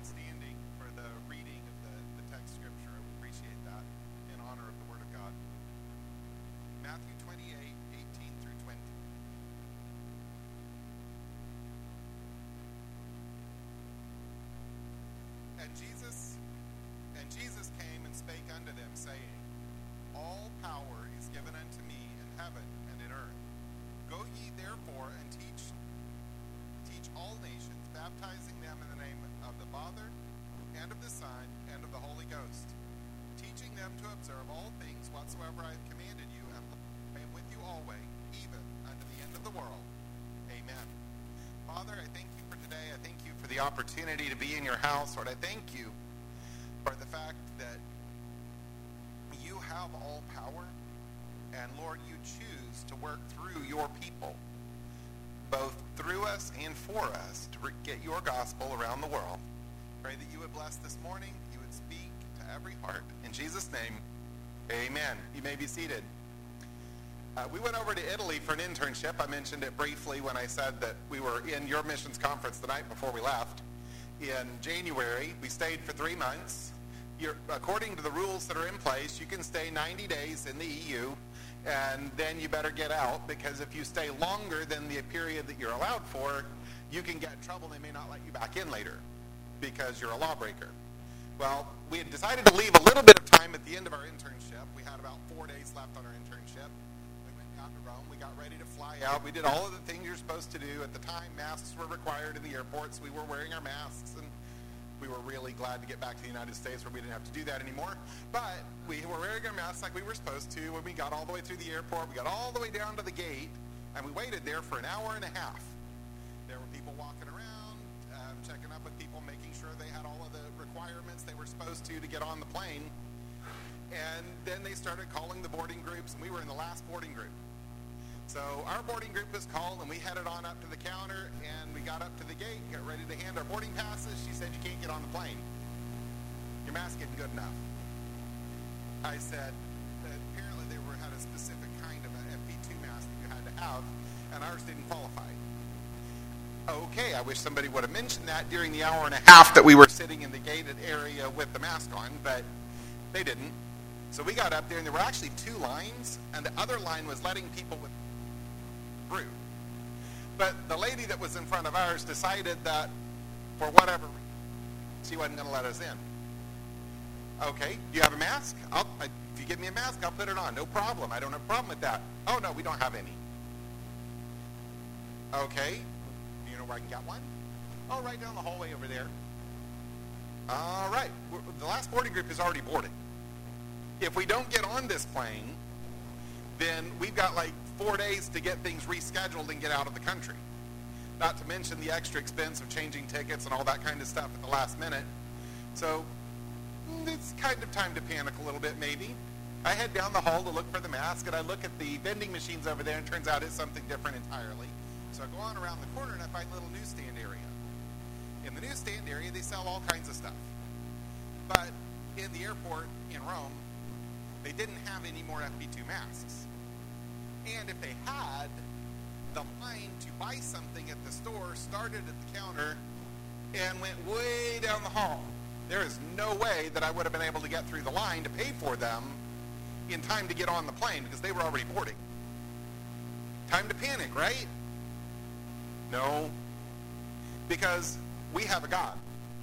standing for the reading of the text scripture. I appreciate that in honor of the Word of God. Matthew 28:18 through 20. And Jesus came and spake unto them, saying, All power is given unto me in heaven and in earth. Go ye therefore and teach all nations, baptizing them in the name of the Father, and of the Son, and of the Holy Ghost, teaching them to observe all things whatsoever I have commanded you, and I am with you always, even unto the end of the world. Amen. Father, I thank you for today. I thank you for the opportunity to be in your house. Lord, I thank you for the fact that you have all power, and Lord, you choose to work through your people, both through us and for us, to get your gospel around the world. Pray that you would bless this morning, you would speak to every heart. In Jesus' name, amen. You may be seated. We went over to Italy for an internship. I mentioned it briefly when I said that we were in your missions conference the night before we left. In January, we stayed for 3 months. According to the rules that are in place, you can stay 90 days in the EU, and then you better get out, because if you stay longer than the period that you're allowed for, you can get in trouble. They may not let you back in later because you're a lawbreaker. Well, we had decided to leave a little bit of time at the end of our internship. We had about 4 days left on our internship. We went down to Rome. We got ready to fly out. We did all of the things you're supposed to do. At the time, masks were required in the airports. We were wearing our masks, and we were really glad to get back to the United States where we didn't have to do that anymore. But we were wearing our masks like we were supposed to. When we got all the way through the airport, we got all the way down to the gate, and we waited there for an hour and a half. There were people walking around, checking up with people, making sure they had all of the requirements they were supposed to get on the plane. And then they started calling the boarding groups, and we were in the last boarding group. So our boarding group was called, and we headed on up to the counter, and we got up to the gate, got ready to hand our boarding passes. She said, you can't get on the plane. Your mask isn't good enough. I said that apparently they had a specific kind of an FP2 mask that you had to have, and ours didn't qualify. Okay, I wish somebody would have mentioned that during the hour and a half that we were sitting in the gated area with the mask on, but they didn't. So we got up there, and there were actually 2 lines, and the other line was letting people with through. But the lady that was in front of ours decided that for whatever reason, she wasn't going to let us in. Okay, do you have a mask? If you give me a mask, I'll put it on. No problem. I don't have a problem with that. Oh, no, we don't have any. Okay, do you know where I can get one? Oh, right down the hallway over there. All right, the last boarding group is already boarded. If we don't get on this plane, then we've got like 4 days to get things rescheduled and get out of the country. Not to mention the extra expense of changing tickets and all that kind of stuff at the last minute. So it's kind of time to panic a little bit maybe. I head down the hall to look for the mask, and I look at the vending machines over there, and it turns out it's something different entirely. So I go on around the corner, and I find a little newsstand area. In the newsstand area, they sell all kinds of stuff. But in the airport in Rome, they didn't have any more FP2 masks. And if they had, the line to buy something at the store started at the counter and went way down the hall. There is no way that I would have been able to get through the line to pay for them in time to get on the plane because they were already boarding. Time to panic, right? No. Because we have a God.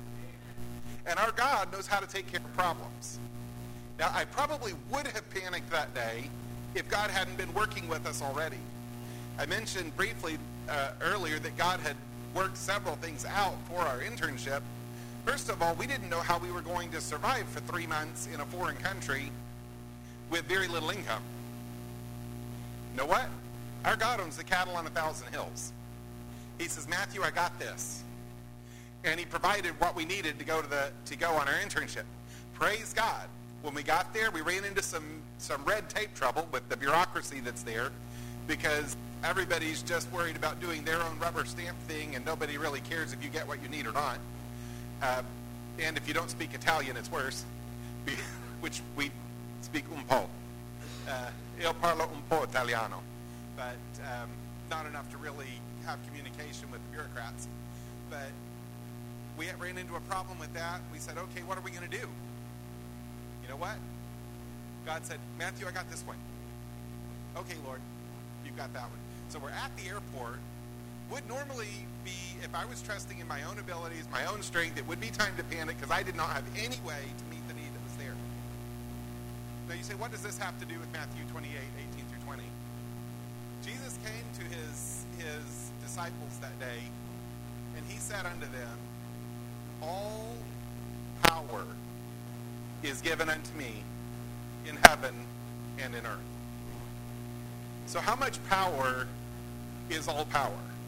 And our God knows how to take care of problems. Now, I probably would have panicked that day if God hadn't been working with us already. I mentioned briefly earlier that God had worked several things out for our internship. First of all, we didn't know how we were going to survive for 3 months in a foreign country with very little income. You know what? Our God owns the cattle on 1,000 hills. He says, Matthew, I got this. And he provided what we needed to go on our internship. Praise God. When we got there, we ran into some red tape trouble with the bureaucracy that's there because everybody's just worried about doing their own rubber stamp thing, and nobody really cares if you get what you need or not. And if you don't speak Italian, it's worse, which we speak un po'. Io parlo un po' italiano, but not enough to really have communication with the bureaucrats. But we ran into a problem with that. We said, okay, what are we going to do? You know what? God said, Matthew, I got this one. Okay, Lord, you've got that one. So we're at the airport. Would normally be, if I was trusting in my own abilities, my own strength, it would be time to panic because I did not have any way to meet the need that was there. Now you say, what does this have to do with Matthew 28, 18 through 20? Jesus came to his disciples that day, and he said unto them, all power is given unto me in heaven and in earth. So how much power is all power?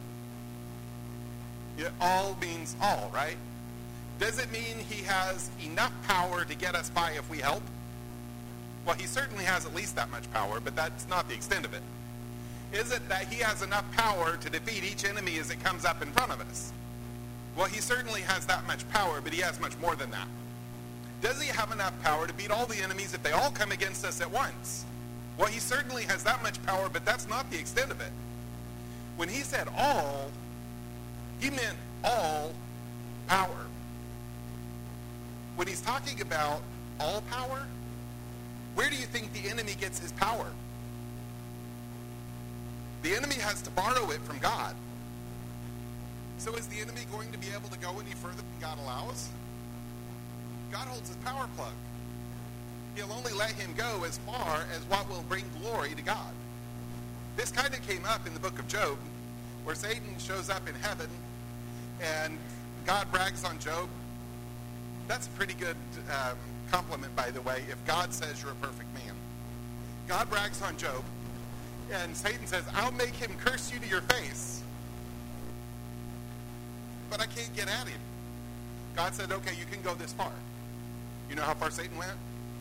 All means all, right? Does it mean he has enough power to get us by if we help? Well, he certainly has at least that much power, but that's not the extent of it. Is it that he has enough power to defeat each enemy as it comes up in front of us? Well, he certainly has that much power, but he has much more than that. Does he have enough power to beat all the enemies if they all come against us at once? Well, he certainly has that much power, but that's not the extent of it. When he said all, he meant all power. When he's talking about all power, where do you think the enemy gets his power? The enemy has to borrow it from God. So is the enemy going to be able to go any further than God allows? God holds his power plug. He'll only let him go as far as what will bring glory to God. This kind of came up in the book of Job, where Satan shows up in heaven and God brags on Job. That's a pretty good compliment, by the way, if God says you're a perfect man. God brags on Job, and Satan says, I'll make him curse you to your face. But I can't get at him. God said, okay, you can go this far. You know how far Satan went?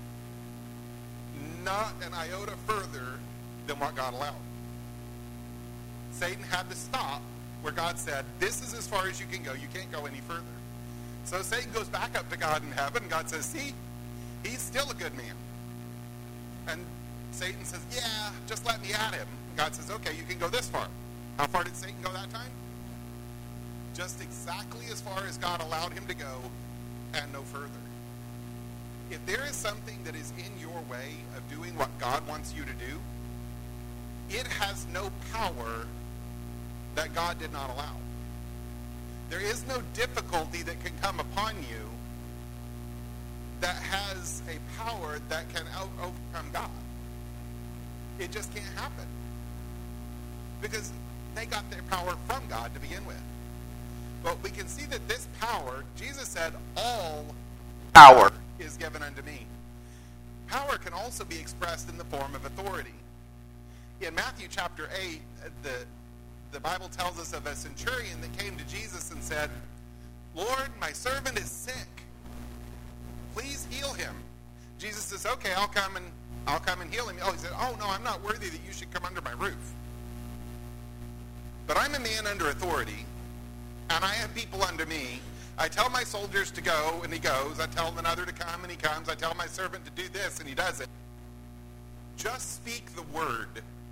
Not an iota further than what God allowed. Satan had to stop where God said, this is as far as you can go. You can't go any further. So Satan goes back up to God in heaven, and God says, see, he's still a good man. And Satan says, yeah, just let me at him. God says, okay, you can go this far. How far did Satan go that time? Just exactly as far as God allowed him to go, and no further. If there is something that is in your way of doing what God wants you to do, it has no power that God did not allow. There is no difficulty that can come upon you that has a power that can overcome God. It just can't happen. Because they got their power from God to begin with. But we can see that this power, Jesus said, all power is given unto me. Power can also be expressed in the form of authority. In Matthew chapter 8, the Bible tells us of a centurion that came to Jesus and said, Lord, my servant is sick. Please heal him. Jesus says, okay, I'll come and heal him. Oh, he said, oh no, I'm not worthy that you should come under my roof. But I'm a man under authority, and I have people under me. I tell my soldiers to go, and he goes. I tell another to come, and he comes. I tell my servant to do this, and he does it. Just speak the word,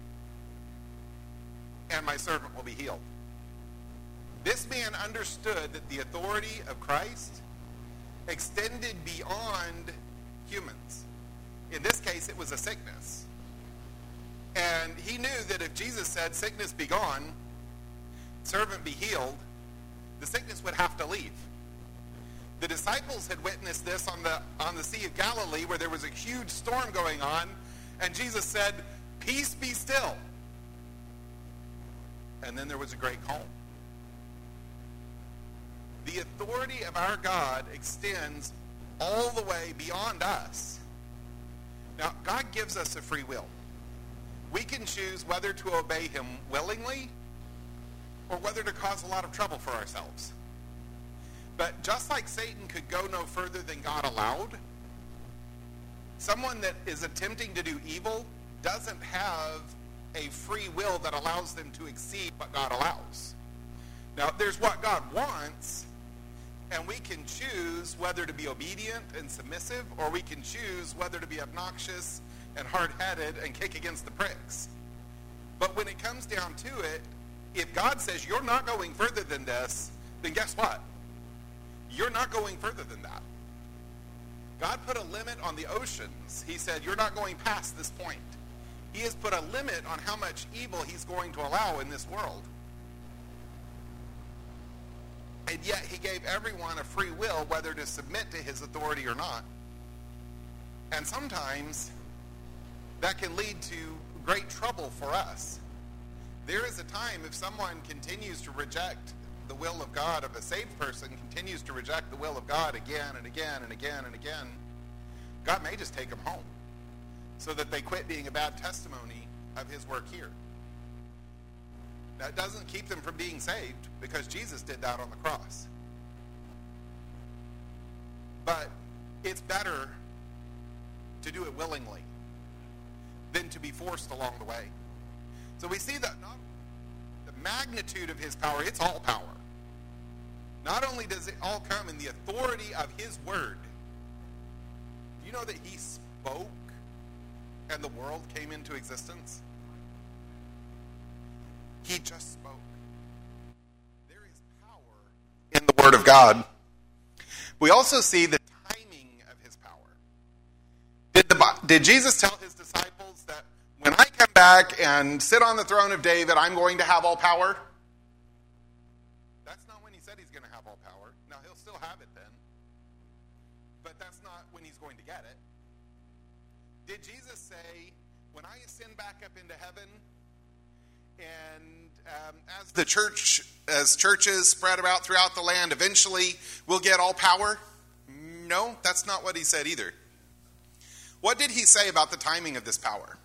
and my servant will be healed. This man understood that the authority of Christ extended beyond humans. In this case, it was a sickness. And he knew that if Jesus said, sickness be gone, servant be healed, the sickness would have to leave. The disciples had witnessed this on the Sea of Galilee, where there was a huge storm going on, and Jesus said, peace be still. And then there was a great calm. The authority of our God extends all the way beyond us. Now, God gives us a free will. We can choose whether to obey him willingly or whether to cause a lot of trouble for ourselves. But just like Satan could go no further than God allowed, someone that is attempting to do evil doesn't have a free will that allows them to exceed what God allows. Now, there's what God wants, and we can choose whether to be obedient and submissive, or we can choose whether to be obnoxious and hard-headed and kick against the pricks. But when it comes down to it, if God says you're not going further than this, then guess what? You're not going further than that. God put a limit on the oceans. He said, you're not going past this point. He has put a limit on how much evil he's going to allow in this world. And yet he gave everyone a free will whether to submit to his authority or not. And sometimes that can lead to great trouble for us. There is a time if someone continues to reject the will of God, if a saved person continues to reject the will of God again and again and again and again, God may just take them home so that they quit being a bad testimony of his work here. That doesn't keep them from being saved because Jesus did that on the cross. But it's better to do it willingly than to be forced along the way. So we see that not the magnitude of his power, it's all power. Not only does it all come in the authority of his word. Do you know that he spoke and the world came into existence? He just spoke. There is power in the word of God. We also see the timing of his power. Did Jesus tell his disciples that when I come back and sit on the throne of David, I'm going to have all power? That's not when he said he's going to have all power. Now, he'll still have it then. But that's not when he's going to get it. Did Jesus say, when I ascend back up into heaven, and as churches spread about throughout the land, eventually we'll get all power? No, that's not what he said either. What did he say about the timing of this power?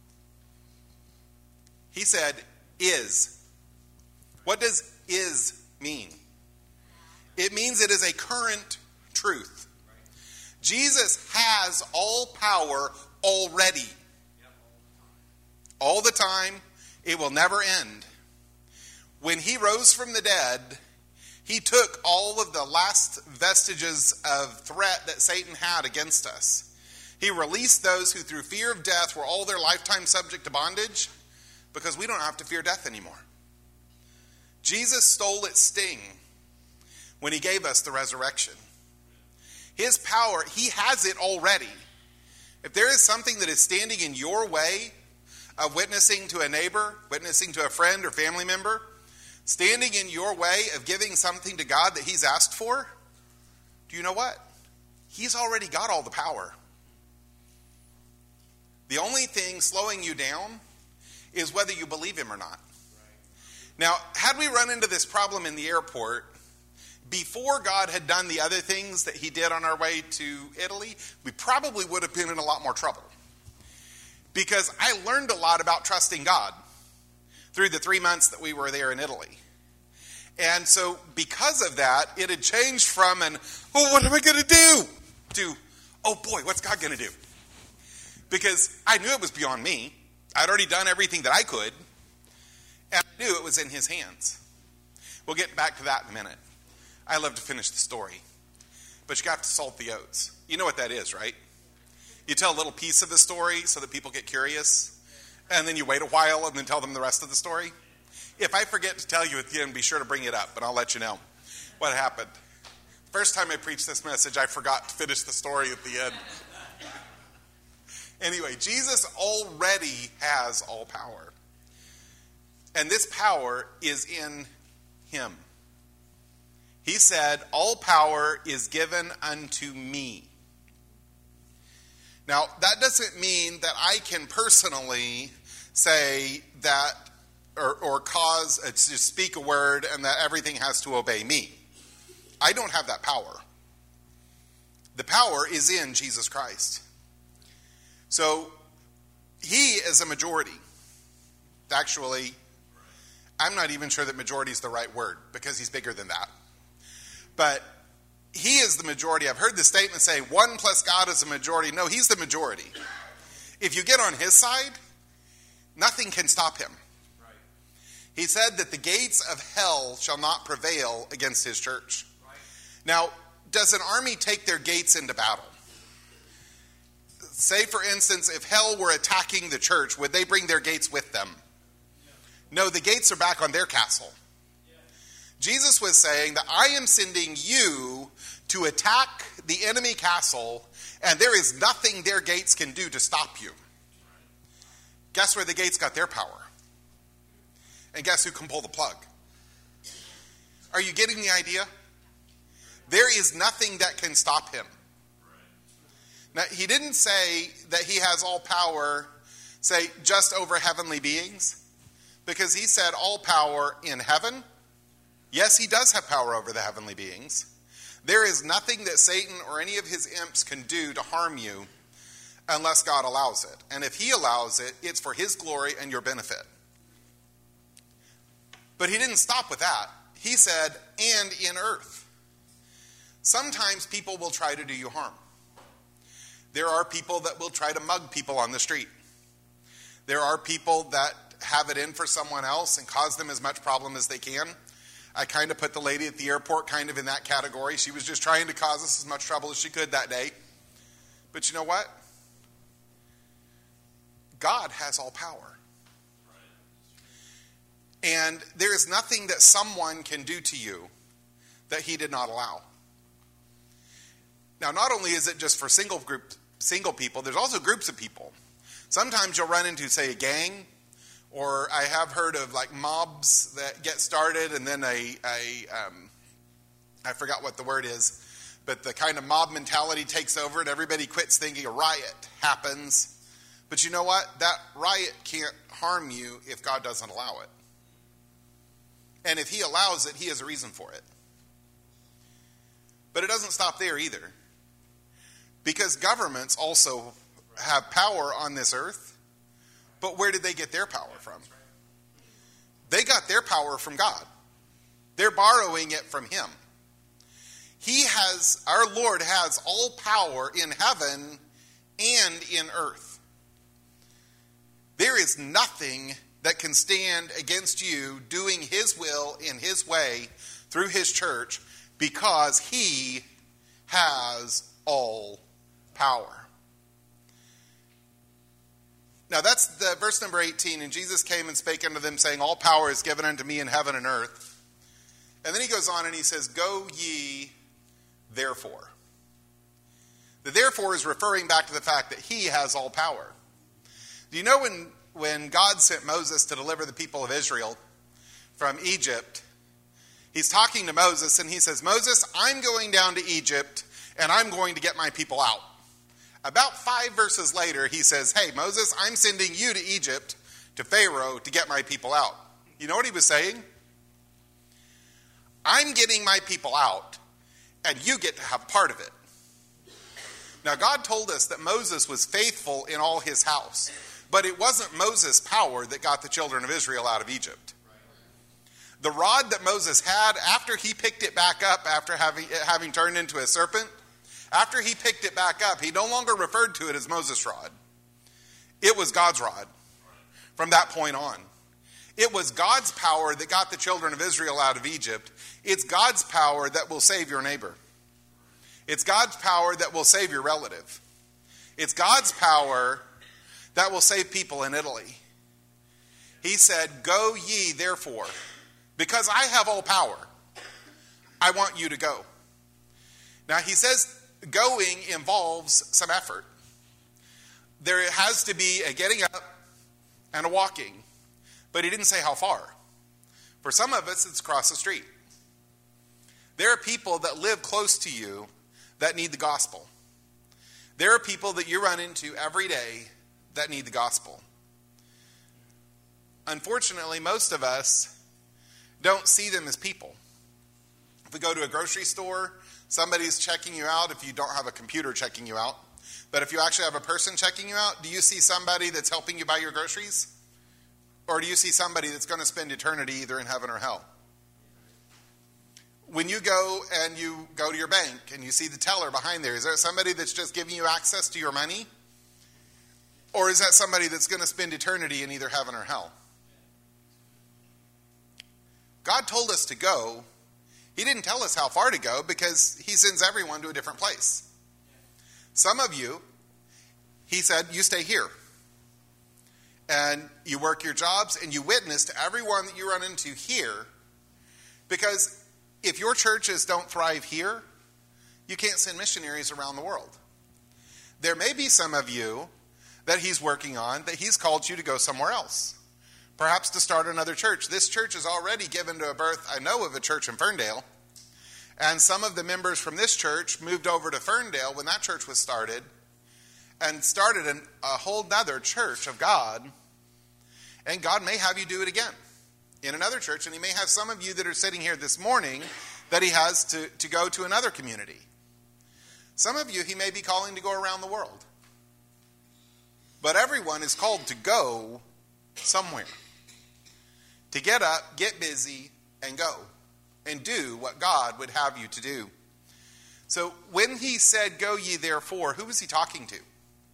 He said, is. What does is mean? It means it is a current truth. Jesus has all power already. All the time. It will never end. When he rose from the dead, he took all of the last vestiges of threat that Satan had against us. He released those who through fear of death were all their lifetime subject to bondage, because we don't have to fear death anymore. Jesus stole its sting when he gave us the resurrection. His power, he has it already. If there is something that is standing in your way of witnessing to a neighbor, witnessing to a friend or family member, standing in your way of giving something to God that he's asked for, do you know what? He's already got all the power. The only thing slowing you down is whether you believe him or not. Now, had we run into this problem in the airport before God had done the other things that he did on our way to Italy, we probably would have been in a lot more trouble. Because I learned a lot about trusting God through the 3 months that we were there in Italy. And so because of that, it had changed from what am I going to do? To, oh boy, what's God going to do? Because I knew it was beyond me. I'd already done everything that I could. And I knew it was in his hands. We'll get back to that in a minute. I love to finish the story. But you got to salt the oats. You know what that is, right? You tell a little piece of the story so that people get curious, and then you wait a while and then tell them the rest of the story. If I forget to tell you at the end, be sure to bring it up, but I'll let you know what happened. First time I preached this message, I forgot to finish the story at the end. Anyway, Jesus already has all power. And this power is in him. He said, all power is given unto me. Now, that doesn't mean that I can personally say that or cause to speak a word and that everything has to obey me. I don't have that power. The power is in Jesus Christ. So, he is a majority. Actually, I'm not even sure that majority is the right word because he's bigger than that. But he is the majority. I've heard the statement say, 1 plus God is a majority. No, he's the majority. If you get on his side, nothing can stop him. Right. He said that the gates of hell shall not prevail against his church. Right. Now, does an army take their gates into battle? Say, for instance, if hell were attacking the church, would they bring their gates with them? No, the gates are back on their castle. Jesus was saying that I am sending you to attack the enemy castle, and there is nothing their gates can do to stop you. Guess where the gates got their power? And guess who can pull the plug? Are you getting the idea? There is nothing that can stop him. Now, he didn't say that he has all power, say, just over heavenly beings, because he said all power in heaven. Yes, he does have power over the heavenly beings. There is nothing that Satan or any of his imps can do to harm you unless God allows it. And if he allows it, it's for his glory and your benefit. But he didn't stop with that. He said, and in earth. Sometimes people will try to do you harm. There are people that will try to mug people on the street. There are people that have it in for someone else and cause them as much problem as they can. I kind of put the lady at the airport kind of in that category. She was just trying to cause us as much trouble as she could that day. But you know what? God has all power. And there is nothing that someone can do to you that he did not allow. Now, not only is it just for single people, there's also groups of people. Sometimes you'll run into, say, a gang, or I have heard of like mobs that get started, and then I forgot what the word is, but the kind of mob mentality takes over, and everybody quits thinking a riot happens. But you know what? That riot can't harm you if God doesn't allow it. And if he allows it, he has a reason for it. But it doesn't stop there either. Because governments also have power on this earth. But where did they get their power from? They got their power from God. They're borrowing it from him. Our Lord has all power in heaven and in earth. There is nothing that can stand against you doing his will in his way through his church, because he has all power. Now that's the verse number 18. And Jesus came and spake unto them, saying, all power is given unto me in heaven and earth. And then he goes on and he says, go ye therefore. The therefore is referring back to the fact that he has all power. Do you know when God sent Moses to deliver the people of Israel from Egypt, he's talking to Moses and he says, Moses, I'm going down to Egypt and I'm going to get my people out. About 5 verses later, he says, hey, Moses, I'm sending you to Egypt, to Pharaoh, to get my people out. You know what he was saying? I'm getting my people out and you get to have part of it. Now, God told us that Moses was faithful in all his house. But it wasn't Moses' power that got the children of Israel out of Egypt. The rod that Moses had, after he picked it back up, after having turned into a serpent, after he picked it back up, he no longer referred to it as Moses' rod. It was God's rod from that point on. It was God's power that got the children of Israel out of Egypt. It's God's power that will save your neighbor. It's God's power that will save your relative. It's God's power that will save people in Italy. He said, go ye therefore, because I have all power. I want you to go. Now he says going involves some effort. There has to be a getting up and a walking. But he didn't say how far. For some of us, it's across the street. There are people that live close to you that need the gospel. There are people that you run into every day that need the gospel. Unfortunately, most of us don't see them as people. If we go to a grocery store, somebody's checking you out if you don't have a computer checking you out. But if you actually have a person checking you out, do you see somebody that's helping you buy your groceries? Or do you see somebody that's going to spend eternity either in heaven or hell? When you go and you go to your bank and you see the teller behind there, is there somebody that's just giving you access to your money? Or is that somebody that's going to spend eternity in either heaven or hell? God told us to go. He didn't tell us how far to go because he sends everyone to a different place. Some of you, he said, you stay here. And you work your jobs and you witness to everyone that you run into here. Because if your churches don't thrive here, you can't send missionaries around the world. There may be some of you that he's working on, that he's called you to go somewhere else. Perhaps to start another church. This church is already given to a birth, I know of a church in Ferndale. And some of the members from this church moved over to Ferndale when that church was started and started a whole nother church of God. And God may have you do it again in another church. And he may have some of you that are sitting here this morning that he has to go to another community. Some of you he may be calling to go around the world. But everyone is called to go somewhere. To get up, get busy, and go. And do what God would have you to do. So when he said, go ye therefore, who was he talking to?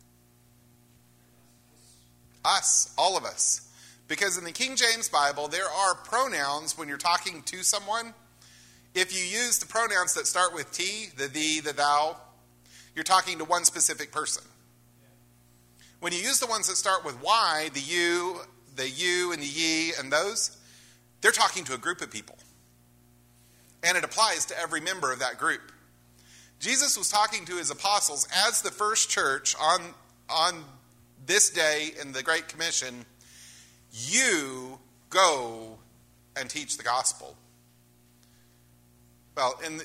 Us, all of us. Because in the King James Bible, there are pronouns when you're talking to someone. If you use the pronouns that start with T, the thee, the thou, you're talking to one specific person. When you use the ones that start with Y, the you and the ye and those, they're talking to a group of people. And it applies to every member of that group. Jesus was talking to his apostles as the first church on this day in the Great Commission. You go and teach the gospel. Well, in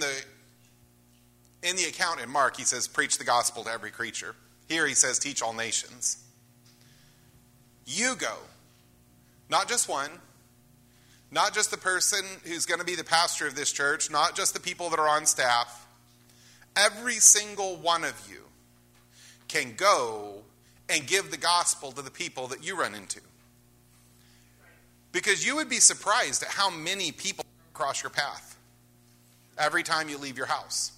the account in Mark, he says, preach the gospel to every creature. Here he says, teach all nations. You go. Not just one. Not just the person who's going to be the pastor of this church. Not just the people that are on staff. Every single one of you can go and give the gospel to the people that you run into. Because you would be surprised at how many people cross your path every time you leave your house.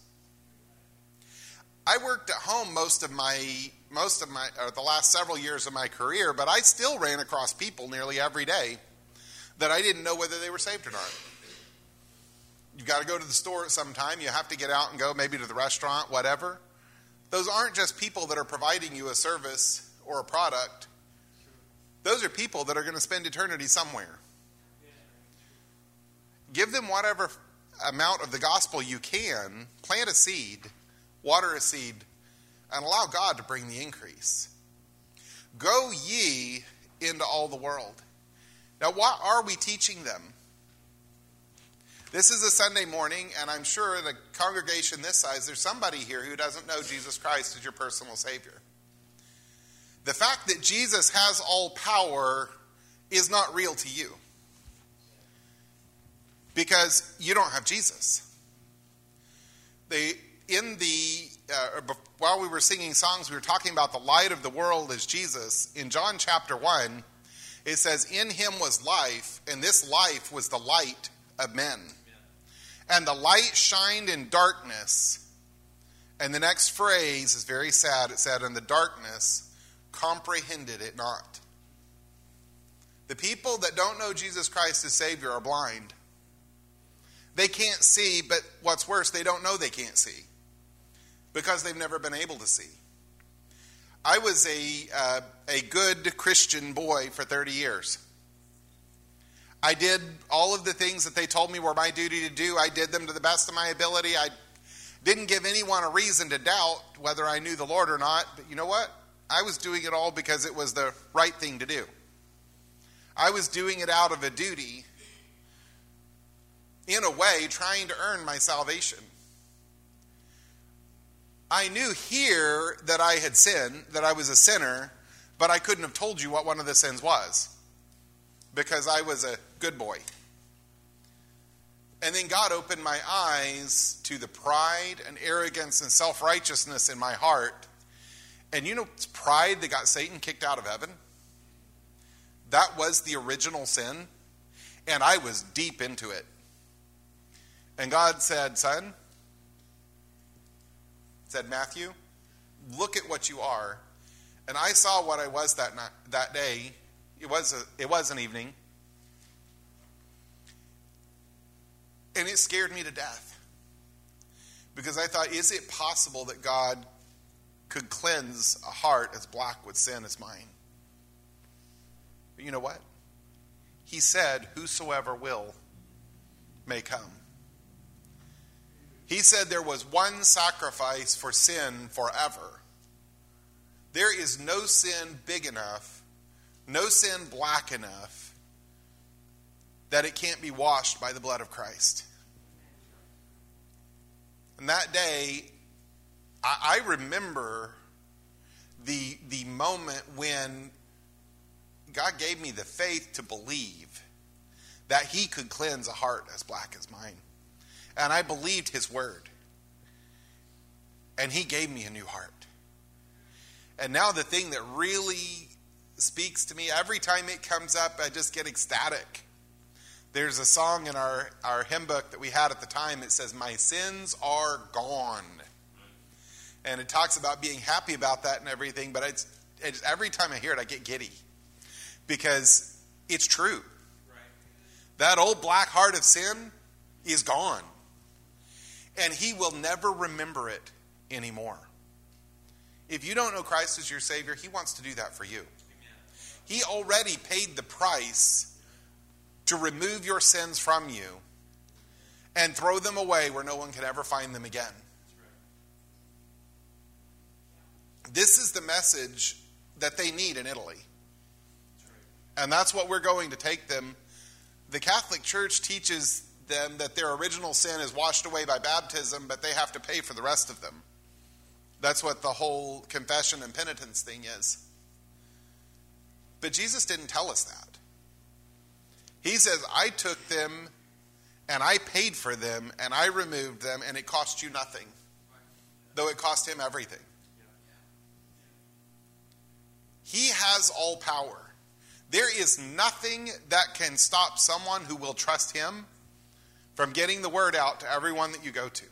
I worked at home most of the last several years of my career, but I still ran across people nearly every day that I didn't know whether they were saved or not. You've got to go to the store at some time. You have to get out and go maybe to the restaurant, whatever. Those aren't just people that are providing you a service or a product. Those are people that are going to spend eternity somewhere. Give them whatever amount of the gospel you can. Plant a seed, water a seed, and allow God to bring the increase. Go ye into all the world. Now, what are we teaching them? This is a Sunday morning, and I'm sure the congregation this size, there's somebody here who doesn't know Jesus Christ as your personal Savior. The fact that Jesus has all power is not real to you. Because you don't have Jesus. While we were singing songs, we were talking about the light of the world as Jesus. In John chapter 1, it says, in him was life, and this life was the light of men. And the light shined in darkness. And the next phrase is very sad. It said, and the darkness comprehended it not. The people that don't know Jesus Christ as Savior are blind. They can't see, but what's worse, they don't know they can't see. Because they've never been able to see. I was a good Christian boy for 30 years. I did all of the things that they told me were my duty to do. I did them to the best of my ability. I didn't give anyone a reason to doubt whether I knew the Lord or not. But you know what? I was doing it all because it was the right thing to do. I was doing it out of a duty, in a way, trying to earn my salvation. I knew here that I had sinned, that I was a sinner, but I couldn't have told you what one of the sins was. Because I was a good boy. And then God opened my eyes to the pride and arrogance and self-righteousness in my heart. And you know, it's pride that got Satan kicked out of heaven. That was the original sin. And I was deep into it. And God said, son, said Matthew, look at what you are. And I saw what I was that day. It was an evening. And it scared me to death. Because I thought, is it possible that God could cleanse a heart as black with sin as mine? But you know what? He said, whosoever will may come. He said there was one sacrifice for sin forever. There is no sin big enough, no sin black enough, that it can't be washed by the blood of Christ. And that day, I remember the moment when God gave me the faith to believe that he could cleanse a heart as black as mine. And I believed his word. And he gave me a new heart. And now the thing that really speaks to me, every time it comes up, I just get ecstatic. There's a song in our hymn book that we had at the time. It says, "My sins are gone." And it talks about being happy about that and everything. But it's every time I hear it, I get giddy. Because it's true. Right. That old black heart of sin is gone. And he will never remember it anymore. If you don't know Christ as your Savior, he wants to do that for you. Amen. He already paid the price to remove your sins from you and throw them away where no one can ever find them again. This is the message that they need in Italy. And that's what we're going to take them. The Catholic Church teaches them that their original sin is washed away by baptism, but they have to pay for the rest of them. That's what the whole confession and penitence thing is. But Jesus didn't tell us that. He says, I took them and I paid for them and I removed them and it cost you nothing, though it cost him everything. He has all power. There is nothing that can stop someone who will trust him from getting the word out to everyone that you go to.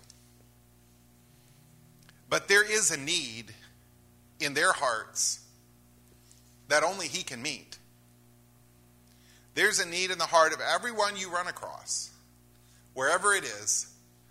But there is a need in their hearts that only he can meet. There's a need in the heart of everyone you run across, wherever it is.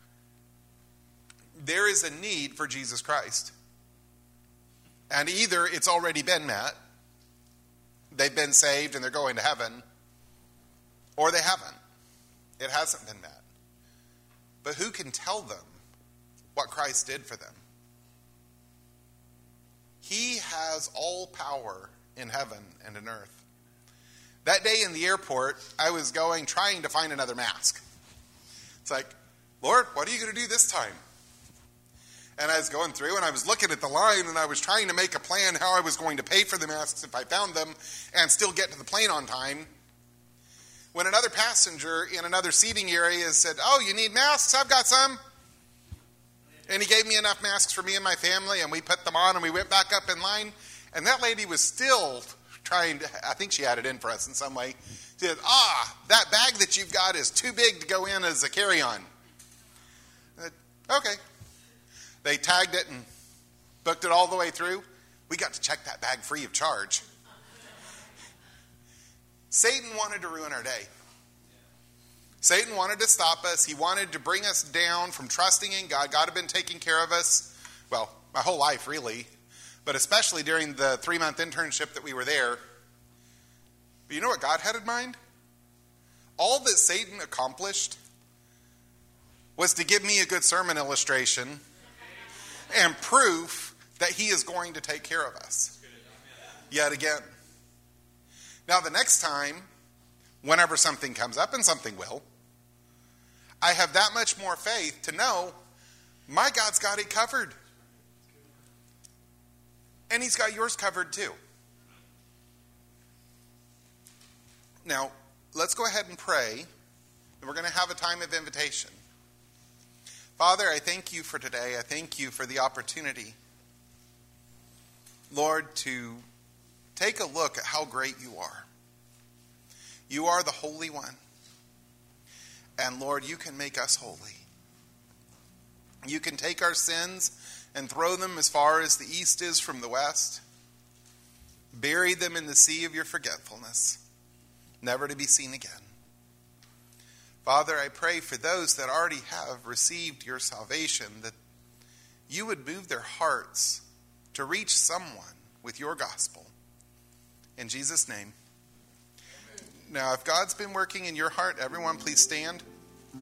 There is a need for Jesus Christ. And either it's already been met, they've been saved and they're going to heaven, or they haven't. It hasn't been met. But who can tell them what Christ did for them? He has all power in heaven and in earth. That day in the airport, I was trying to find another mask. It's like, Lord, what are you going to do this time? And I was going through and I was looking at the line and I was trying to make a plan how I was going to pay for the masks if I found them and still get to the plane on time. When another passenger in another seating area said, "Oh, you need masks? I've got some." And he gave me enough masks for me and my family, and we put them on and we went back up in line. And that lady was still trying to, I think she had it in for us in some way. She said, that bag that you've got is too big to go in as a carry-on. I said, okay. They tagged it and booked it all the way through. We got to check that bag free of charge. Satan wanted to ruin our day. Satan wanted to stop us. He wanted to bring us down from trusting in God. God had been taking care of us, well, my whole life really, but especially during the 3-month internship that we were there. But you know what God had in mind? All that Satan accomplished was to give me a good sermon illustration and proof that he is going to take care of us yet again. Now, the next time, whenever something comes up, and something will, I have that much more faith to know my God's got it covered. And he's got yours covered too. Now, let's go ahead and pray, and we're going to have a time of invitation. Father, I thank you for today. I thank you for the opportunity, Lord, to take a look at how great you are. You are the Holy One. And Lord, you can make us holy. You can take our sins and throw them as far as the east is from the west. Bury them in the sea of your forgetfulness, never to be seen again. Father, I pray for those that already have received your salvation, that you would move their hearts to reach someone with your gospel. In Jesus' name. Now, if God's been working in your heart, everyone please stand.